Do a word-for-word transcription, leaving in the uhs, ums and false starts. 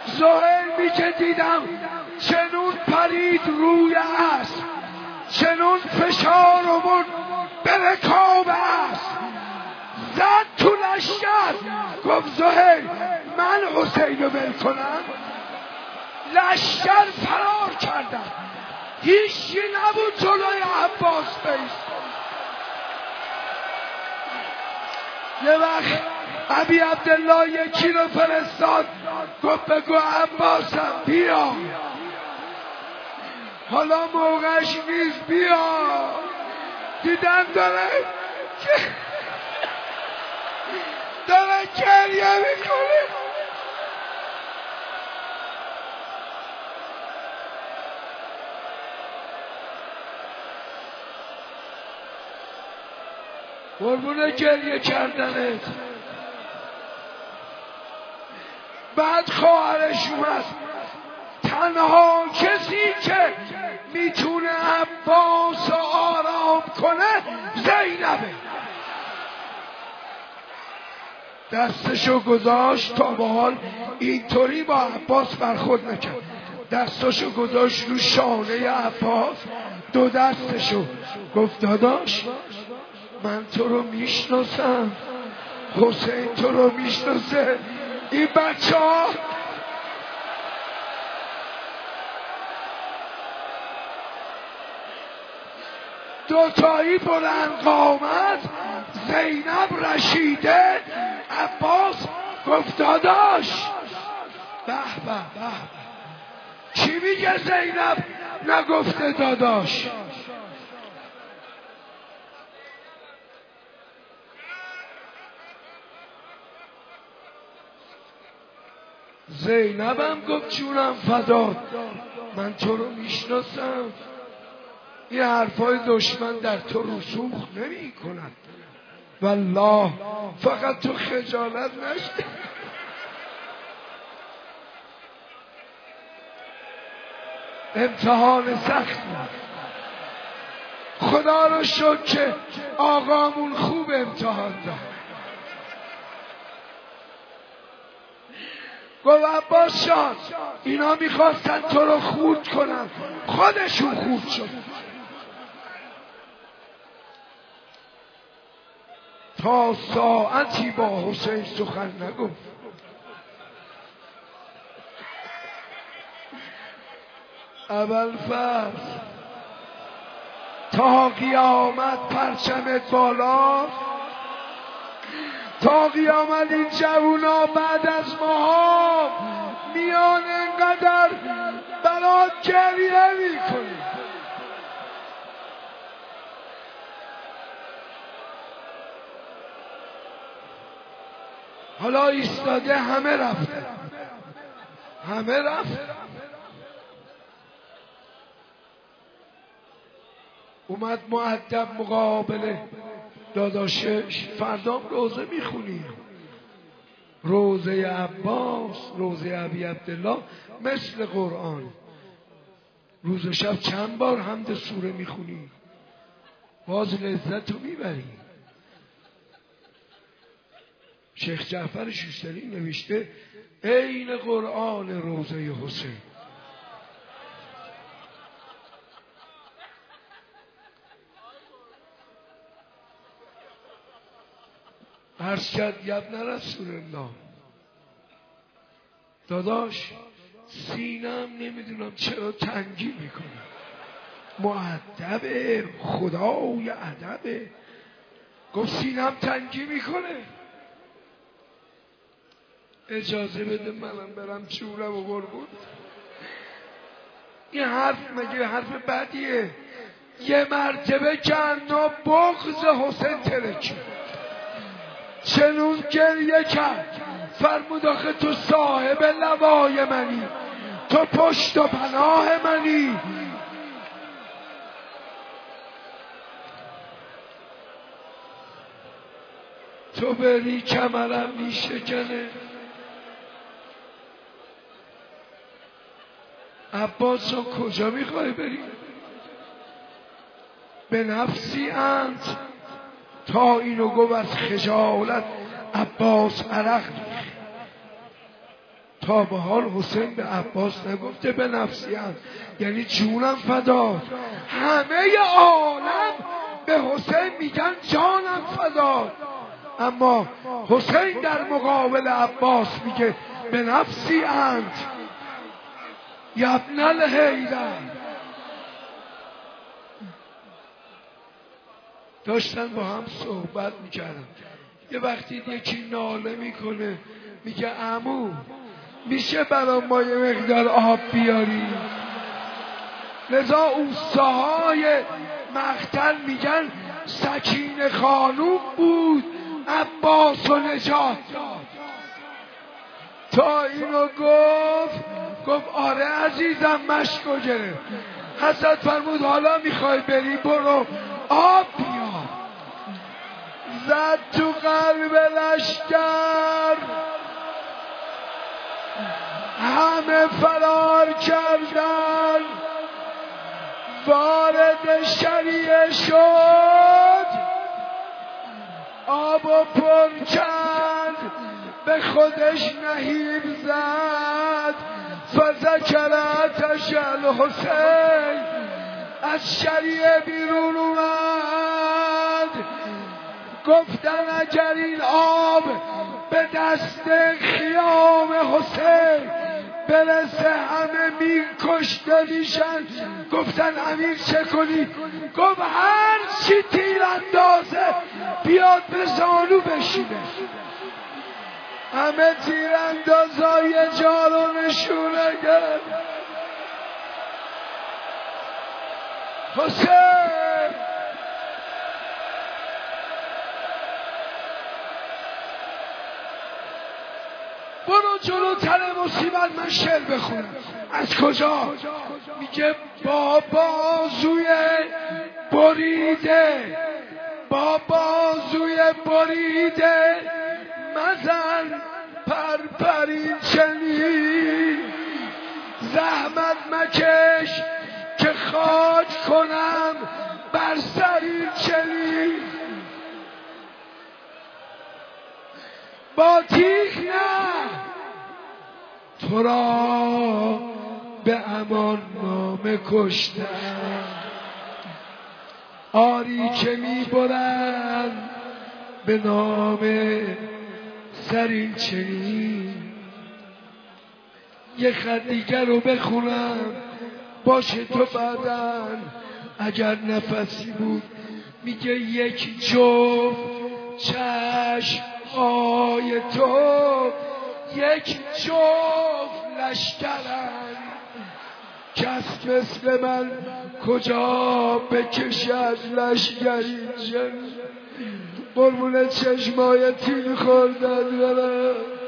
زهیمی که دیدم چنون پرید روی اسب، چنون فشار آورد به رکاب اسب، زد تو لشکر. گفت زهیر من حسین رو ول کنم؟ لشکر فرار کردن، هیچی نبود جلوی عباس بیست. یه وقت ابی عبدالله یکی رو فرستاد، گفت بگو عباسم بیا، حالا موقعش نیست، بیا. دیدم داره داره گریه میکنه. قربون گریه کردنت. بعد خواهرش اومد، تنها کسی که میتونه عباس رو آرام کنه زینبه. دستشو گذاشت، تا به حال اینطوری با عباس برخورد نکرد، دستشو گذاشت رو شانه عباس، دو دستشو، گفت داداش من تو رو میشناسم، حسین تو رو میشناسه. این بچه ها دوتایی بلند قامت، زینب رشیده، عباس گفت داداش. به به به، چی میگه زینب نگفته داداش؟ زینبم گفت جونم فدات، من تو رو میشناسم، این حرفای دشمن در تو رسوخ نمی کند، والله فقط تو خجالت نشد. امتحان سخت بود، خدا رو شکر که آقامون خوب امتحان داد. گفت عباس جان اینا میخواستن تو رو خورد کنن، خودشون خورد شد. تا ساعتی با حسین سخن نگفت. ابوالفضل تا قیامت پرچمت بالا، تا قیامت این جوونا بعد از ماها میان اینقدر برات گریه میکنی. حالا ایستاده، همه رفته، همه رفت. اومد مؤدب مقابل داداشش، فردام روزه میخونی، روزه عباس، روزه ابی عبدالله مثل قرآن. روز و شب چند بار حمد سوره میخونی، باز لذت رو میبری. شیخ جعفر شوشتری نوشته عین قرآن روزه حسین. عرض کرد یبن رسول الله، داداش سینم نمیدونم چرا تنگی میکنه، مؤدبه، خدای ادبه. گفت سینم تنگی میکنه، اجازه بده منم برم جورم و قربون. این حرف مگه حرف بدیه؟ یه مرتبه کنا بغض حسین ترکی، چنون گریه کرد، فرمود آخه تو صاحب لوای منی، تو پشت و پناه منی. تو بری کمرم میشکنه. عباس رو کجا میخوای بری؟ به نفسی انت. تا اینو گفت از خجالت عباس عرق ریخت. تا به حال حسین به عباس نگفته به نفسی هم، یعنی جونم فدا. همه عالم به حسین میگن جانم فدا، اما حسین در مقابل عباس میگه به نفسی انت یبن الحیدر. داشتن با هم صحبت میکردن، یه وقتی یکی ناله میکنه میگه عمو میشه برای ما یه مقدار آب بیاری؟ لذا اوستاهای مقتل میگن سکینه خانوم بود عباس و نجات داد. تا اینو گفت گفت آره عزیزم مشکو گرفت. حضرت فرمود حالا میخوای بری برو آب بیار. زد تو قلب لشکر، همه فرار کردن، وارد شریعه شد، آب و پر کرد، به خودش نهیب زد. فذکرتش الحسین، از شریعه بیرون اومد. گفتن اگر این آب به دست خیام حسین برسه همه میکشته میشن. گفتن امیر چه کنی؟ گفت هر چی تیر اندازه بیاد به زانو بشینه. همه تیر اندازای جارو نشونه گرد. حسین برو جلوتر مصیبت من شعر بخونم. از کجا؟ میگه با بازوی بریده، با بازوی بریده مزن پرپرین چنین. زحمت مکش که خاک کنم بر سرین چنین. با تیغ نه تو را به امان نامه کشتم. آری که می برند به نام سرین چنین. یه خط دیگر رو بخونم باشه تو بعدن اگر نفسی بود. میگه یک جفت چشم های تو یک جفت لشکرن. کس مثل من کجا بکشد لشکری جن. قربون چشمای تیر خوردن برم.